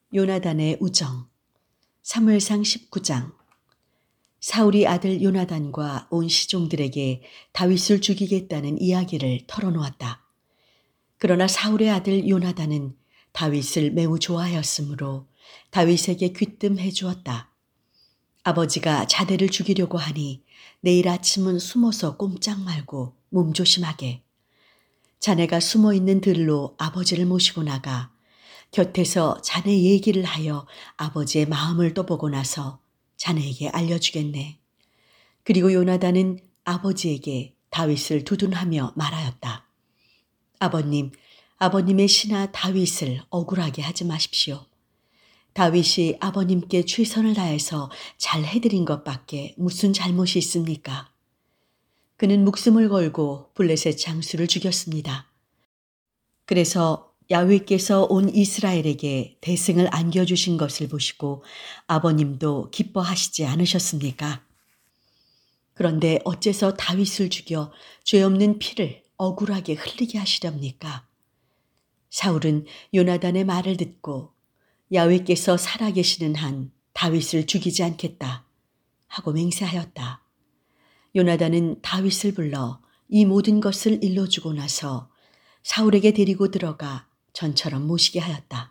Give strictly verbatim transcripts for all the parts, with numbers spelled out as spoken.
요나단의 우정. 사무엘상 십구 장. 사울이 아들 요나단과 온 시종들에게 다윗을 죽이겠다는 이야기를 털어놓았다. 그러나 사울의 아들 요나단은 다윗을 매우 좋아하였으므로 다윗에게 귀뜸해 주었다. 아버지가 자대를 죽이려고 하니 내일 아침은 숨어서 꼼짝 말고 몸조심하게. 자네가 숨어있는 들로 아버지를 모시고 나가 곁에서 자네 얘기를 하여 아버지의 마음을 떠보고 나서 자네에게 알려주겠네. 그리고 요나단은 아버지에게 다윗을 두둔하며 말하였다. 아버님, 아버님의 신하 다윗을 억울하게 하지 마십시오. 다윗이 아버님께 최선을 다해서 잘 해드린 것밖에 무슨 잘못이 있습니까? 그는 목숨을 걸고 블레셋 장수를 죽였습니다. 그래서 야훼께서 온 이스라엘에게 대승을 안겨주신 것을 보시고 아버님도 기뻐하시지 않으셨습니까? 그런데 어째서 다윗을 죽여 죄 없는 피를 억울하게 흘리게 하시렵니까? 사울은 요나단의 말을 듣고 야훼께서 살아계시는 한 다윗을 죽이지 않겠다 하고 맹세하였다. 요나단은 다윗을 불러 이 모든 것을 일러주고 나서 사울에게 데리고 들어가 전처럼 모시게 하였다.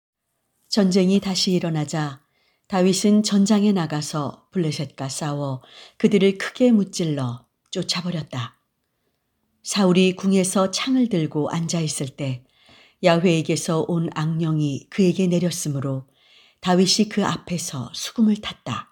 전쟁이 다시 일어나자 다윗은 전장에 나가서 블레셋과 싸워 그들을 크게 무찔러 쫓아버렸다. 사울이 궁에서 창을 들고 앉아있을 때 야훼에게서 온 악령이 그에게 내렸으므로 다윗이 그 앞에서 수금을 탔다.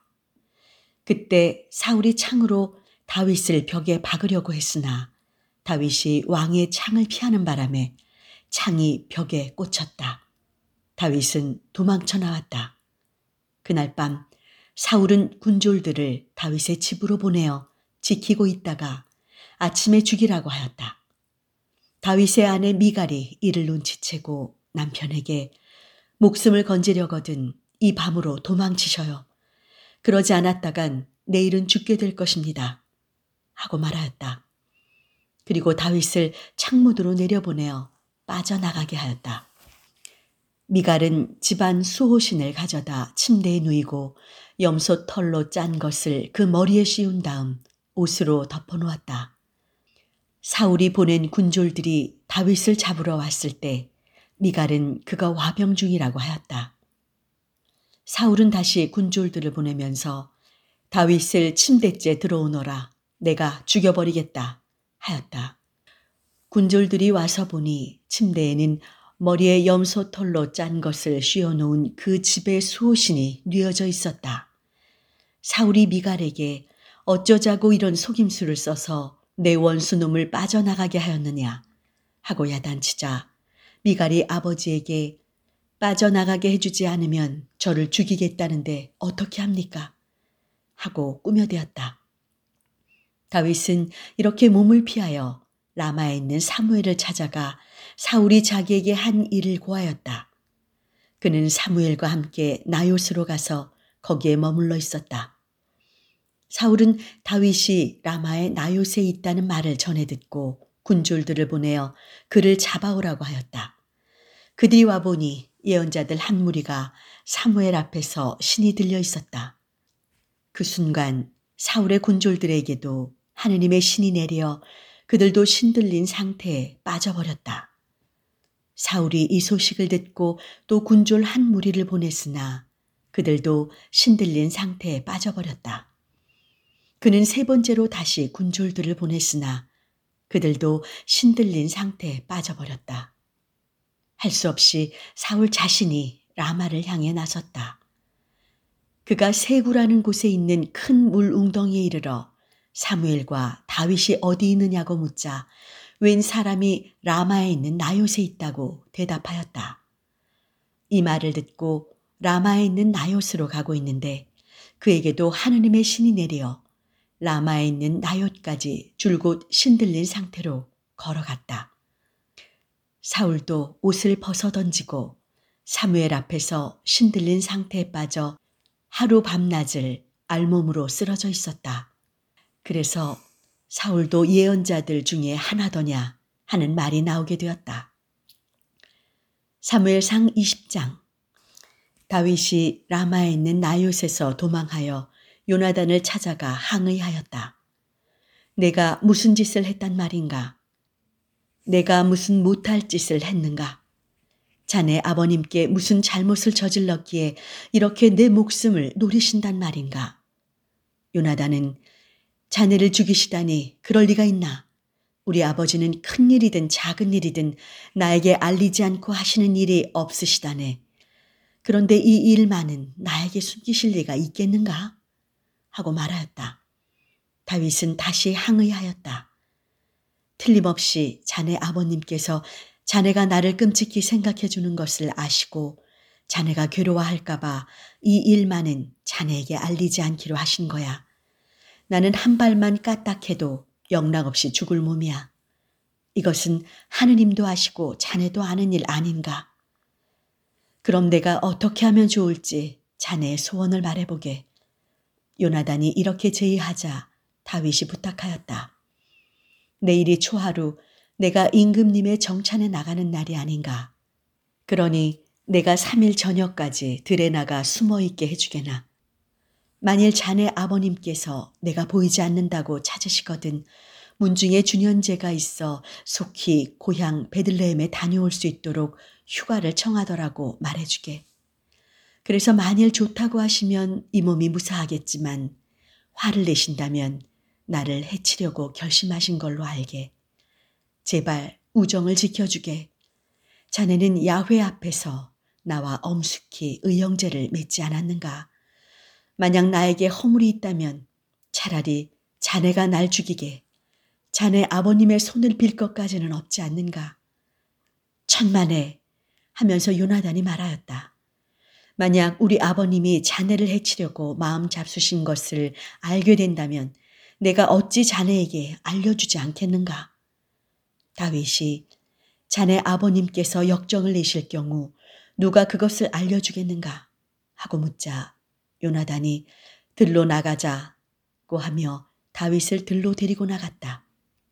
그때 사울이 창으로 다윗을 벽에 박으려고 했으나 다윗이 왕의 창을 피하는 바람에 창이 벽에 꽂혔다. 다윗은 도망쳐 나왔다. 그날 밤 사울은 군졸들을 다윗의 집으로 보내어 지키고 있다가 아침에 죽이라고 하였다. 다윗의 아내 미갈이 이를 눈치채고 남편에게 목숨을 건지려거든 이 밤으로 도망치셔요. 그러지 않았다간 내일은 죽게 될 것입니다. 하고 말하였다. 그리고 다윗을 창문으로 내려보내어 빠져나가게 하였다. 미갈은 집안 수호신을 가져다 침대에 누이고 염소 털로 짠 것을 그 머리에 씌운 다음 옷으로 덮어놓았다. 사울이 보낸 군졸들이 다윗을 잡으러 왔을 때 미갈은 그가 와병 중이라고 하였다. 사울은 다시 군졸들을 보내면서 다윗을 침대째 들어오너라 내가 죽여버리겠다 하였다. 군졸들이 와서 보니 침대에는 머리에 염소 털로 짠 것을 씌워놓은 그 집의 수호신이 뉘어져 있었다. 사울이 미갈에게 어쩌자고 이런 속임수를 써서 내 원수놈을 빠져나가게 하였느냐 하고 야단치자 미갈이 아버지에게 빠져나가게 해주지 않으면 저를 죽이겠다는데 어떻게 합니까? 하고 꾸며대었다. 다윗은 이렇게 몸을 피하여 라마에 있는 사무엘을 찾아가 사울이 자기에게 한 일을 고하였다. 그는 사무엘과 함께 나요스로 가서 거기에 머물러 있었다. 사울은 다윗이 라마의 나요스에 있다는 말을 전해 듣고 군졸들을 보내어 그를 잡아오라고 하였다. 그들이 와보니 예언자들 한 무리가 사무엘 앞에서 신이 들려 있었다. 그 순간 사울의 군졸들에게도 하느님의 신이 내려 그들도 신들린 상태에 빠져버렸다. 사울이 이 소식을 듣고 또 군졸 한 무리를 보냈으나 그들도 신들린 상태에 빠져버렸다. 그는 세 번째로 다시 군졸들을 보냈으나 그들도 신들린 상태에 빠져버렸다. 할 수 없이 사울 자신이 라마를 향해 나섰다. 그가 세구라는 곳에 있는 큰 물 웅덩이에 이르러 사무엘과 다윗이 어디 있느냐고 묻자 웬 사람이 라마에 있는 나요스에 있다고 대답하였다. 이 말을 듣고 라마에 있는 나요스로 가고 있는데 그에게도 하느님의 신이 내려 라마에 있는 나요스까지 줄곧 신들린 상태로 걸어갔다. 사울도 옷을 벗어 던지고 사무엘 앞에서 신들린 상태에 빠져 하루 밤낮을 알몸으로 쓰러져 있었다. 그래서 사울도 예언자들 중에 하나더냐 하는 말이 나오게 되었다. 사무엘상 이십 장. 다윗이 라마에 있는 나옳에서 도망하여 요나단을 찾아가 항의하였다. 내가 무슨 짓을 했단 말인가? 내가 무슨 못할 짓을 했는가? 자네 아버님께 무슨 잘못을 저질렀기에 이렇게 내 목숨을 노리신단 말인가? 요나단은 자네를 죽이시다니 그럴 리가 있나? 우리 아버지는 큰 일이든 작은 일이든 나에게 알리지 않고 하시는 일이 없으시다네. 그런데 이 일만은 나에게 숨기실 리가 있겠는가? 하고 말하였다. 다윗은 다시 항의하였다. 틀림없이 자네 아버님께서 자네가 나를 끔찍히 생각해 주는 것을 아시고 자네가 괴로워할까 봐 이 일만은 자네에게 알리지 않기로 하신 거야. 나는 한 발만 까딱해도 영락없이 죽을 몸이야. 이것은 하느님도 아시고 자네도 아는 일 아닌가? 그럼 내가 어떻게 하면 좋을지 자네의 소원을 말해보게. 요나단이 이렇게 제의하자 다윗이 부탁하였다. 내일이 초하루 내가 임금님의 정찬에 나가는 날이 아닌가. 그러니 내가 삼 일 저녁까지 들에 나가 숨어 있게 해주게나. 만일 자네 아버님께서 내가 보이지 않는다고 찾으시거든 문중에 준현제가 있어 속히 고향 베들레헴에 다녀올 수 있도록 휴가를 청하더라고 말해주게. 그래서 만일 좋다고 하시면 이 몸이 무사하겠지만 화를 내신다면 나를 해치려고 결심하신 걸로 알게. 제발 우정을 지켜주게. 자네는 야훼 앞에서 나와 엄숙히 의형제를 맺지 않았는가? 만약 나에게 허물이 있다면 차라리 자네가 날 죽이게. 자네 아버님의 손을 빌 것까지는 없지 않는가? 천만에 하면서 요나단이 말하였다. 만약 우리 아버님이 자네를 해치려고 마음 잡수신 것을 알게 된다면 내가 어찌 자네에게 알려주지 않겠는가? 다윗이 자네 아버님께서 역정을 내실 경우 누가 그것을 알려주겠는가? 하고 묻자 요나단이 들로 나가자고 하며 다윗을 들로 데리고 나갔다.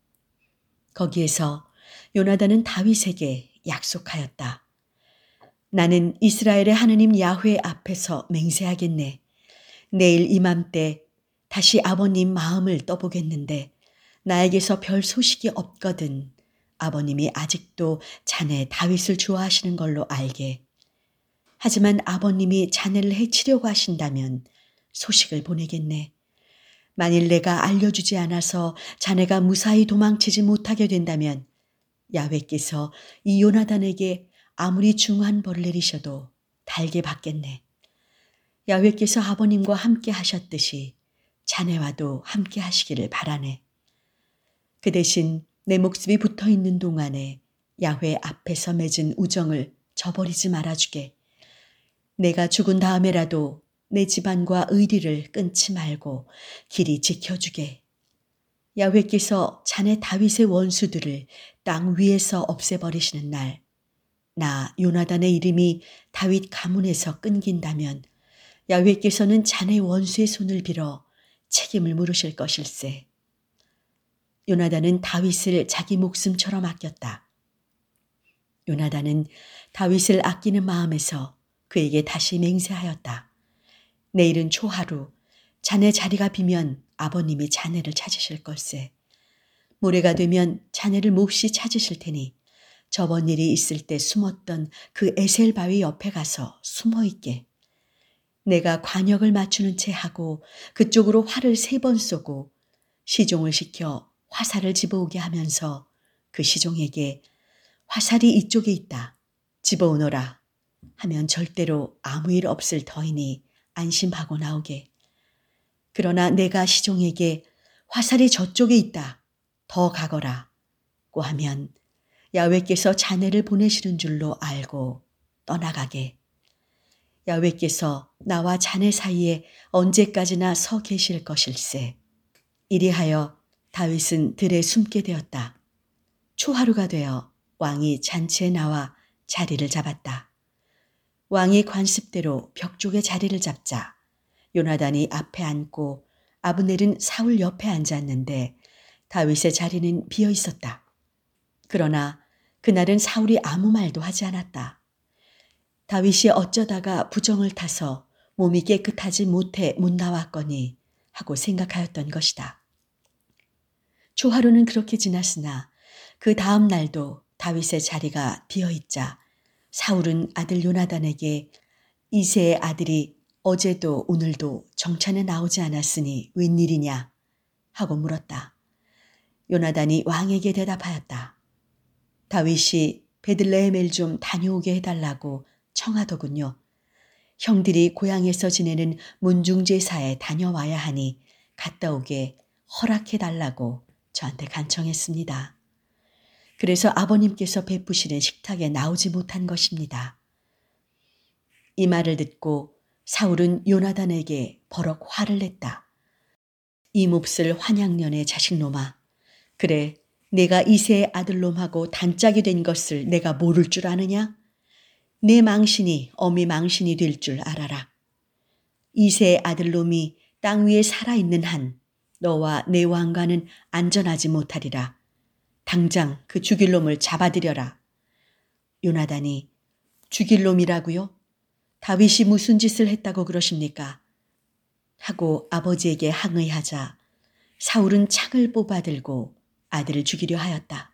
거기에서 요나단은 다윗에게 약속하였다. 나는 이스라엘의 하느님 야훼 앞에서 맹세하겠네. 내일 이맘때 다시 아버님 마음을 떠보겠는데 나에게서 별 소식이 없거든 아버님이 아직도 자네 다윗을 좋아하시는 걸로 알게. 하지만 아버님이 자네를 해치려고 하신다면 소식을 보내겠네. 만일 내가 알려주지 않아서 자네가 무사히 도망치지 못하게 된다면 야훼께서 이 요나단에게 아무리 중한 벌을 내리셔도 달게 받겠네. 야훼께서 아버님과 함께 하셨듯이 자네와도 함께 하시기를 바라네. 그 대신 내 목숨이 붙어있는 동안에 야훼 앞에서 맺은 우정을 저버리지 말아주게. 내가 죽은 다음에라도 내 집안과 의리를 끊지 말고 길이 지켜주게. 야훼께서 자네 다윗의 원수들을 땅 위에서 없애버리시는 날, 나 요나단의 이름이 다윗 가문에서 끊긴다면 야훼께서는 자네 원수의 손을 빌어 책임을 물으실 것일세. 요나단은 다윗을 자기 목숨처럼 아꼈다. 요나단은 다윗을 아끼는 마음에서 그에게 다시 맹세하였다. 내일은 초하루 자네 자리가 비면 아버님이 자네를 찾으실 걸세. 모레가 되면 자네를 몹시 찾으실 테니 저번 일이 있을 때 숨었던 그 에셀 바위 옆에 가서 숨어 있게. 내가 관역을 맞추는 채 하고 그쪽으로 활을 세 번 쏘고 시종을 시켜 화살을 집어오게 하면서 그 시종에게 화살이 이쪽에 있다. 집어오너라 하면 절대로 아무 일 없을 터이니 안심하고 나오게. 그러나 내가 시종에게 화살이 저쪽에 있다. 더 가거라 고 하면 야훼께서 자네를 보내시는 줄로 알고 떠나가게. 야훼께서 나와 자네 사이에 언제까지나 서 계실 것일세. 이리하여 다윗은 들에 숨게 되었다. 초하루가 되어 왕이 잔치에 나와 자리를 잡았다. 왕이 관습대로 벽 쪽에 자리를 잡자 요나단이 앞에 앉고 아브넬은 사울 옆에 앉았는데 다윗의 자리는 비어 있었다. 그러나 그날은 사울이 아무 말도 하지 않았다. 다윗이 어쩌다가 부정을 타서 몸이 깨끗하지 못해 못 나왔거니 하고 생각하였던 것이다. 초하루는 그렇게 지났으나 그 다음 날도 다윗의 자리가 비어있자 사울은 아들 요나단에게 이새의 아들이 어제도 오늘도 정찬에 나오지 않았으니 웬일이냐 하고 물었다. 요나단이 왕에게 대답하였다. 다윗이 베들레헴을 좀 다녀오게 해달라고 청하더군요. 형들이 고향에서 지내는 문중제사에 다녀와야 하니 갔다 오게 허락해달라고 저한테 간청했습니다. 그래서 아버님께서 베푸시는 식탁에 나오지 못한 것입니다. 이 말을 듣고 사울은 요나단에게 버럭 화를 냈다. 이 몹쓸 환양년의 자식놈아. 그래, 내가 이새의 아들놈하고 단짝이 된 것을 내가 모를 줄 아느냐? 내 망신이 어미 망신이 될 줄 알아라. 이새의 아들놈이 땅 위에 살아있는 한 너와 내 왕가는 안전하지 못하리라. 당장 그 죽일 놈을 잡아들여라. 요나단이 죽일 놈이라고요? 다윗이 무슨 짓을 했다고 그러십니까? 하고 아버지에게 항의하자 사울은 창을 뽑아들고 아들을 죽이려 하였다.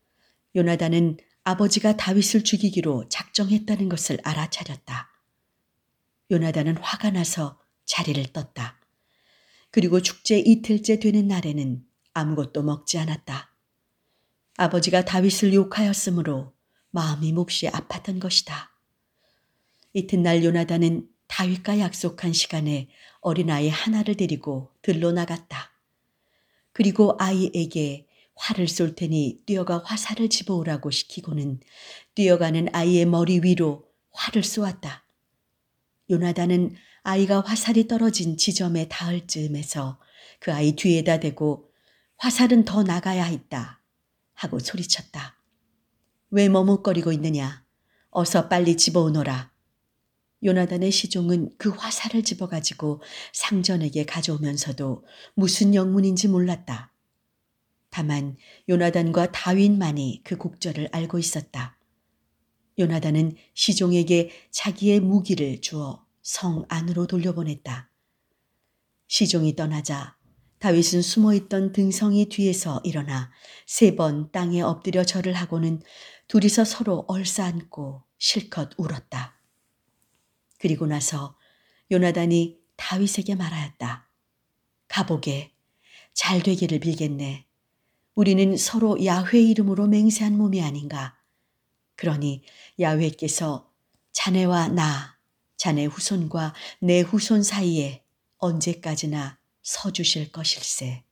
요나단은 아버지가 다윗을 죽이기로 작정했다는 것을 알아차렸다. 요나단은 화가 나서 자리를 떴다. 그리고 축제 이틀째 되는 날에는 아무것도 먹지 않았다. 아버지가 다윗을 욕하였으므로 마음이 몹시 아팠던 것이다. 이튿날 요나단은 다윗과 약속한 시간에 어린아이 하나를 데리고 들로 나갔다. 그리고 아이에게 활을 쏠 테니 뛰어가 화살을 집어오라고 시키고는 뛰어가는 아이의 머리 위로 활을 쏘았다. 요나단은 아이가 화살이 떨어진 지점에 닿을 즈음에서 그 아이 뒤에다 대고 화살은 더 나가야 했다 하고 소리쳤다. 왜 머뭇거리고 있느냐? 어서 빨리 집어오너라. 요나단의 시종은 그 화살을 집어가지고 상전에게 가져오면서도 무슨 영문인지 몰랐다. 다만 요나단과 다윗만이 그 곡절을 알고 있었다. 요나단은 시종에게 자기의 무기를 주어 성 안으로 돌려보냈다. 시종이 떠나자 다윗은 숨어있던 등성이 뒤에서 일어나 세 번 땅에 엎드려 절을 하고는 둘이서 서로 얼싸안고 실컷 울었다. 그리고 나서 요나단이 다윗에게 말하였다. 가보게, 잘 되기를 빌겠네. 우리는 서로 야훼 이름으로 맹세한 몸이 아닌가. 그러니 야훼께서 자네와 나, 자네 후손과 내 후손 사이에 언제까지나 서주실 것일세.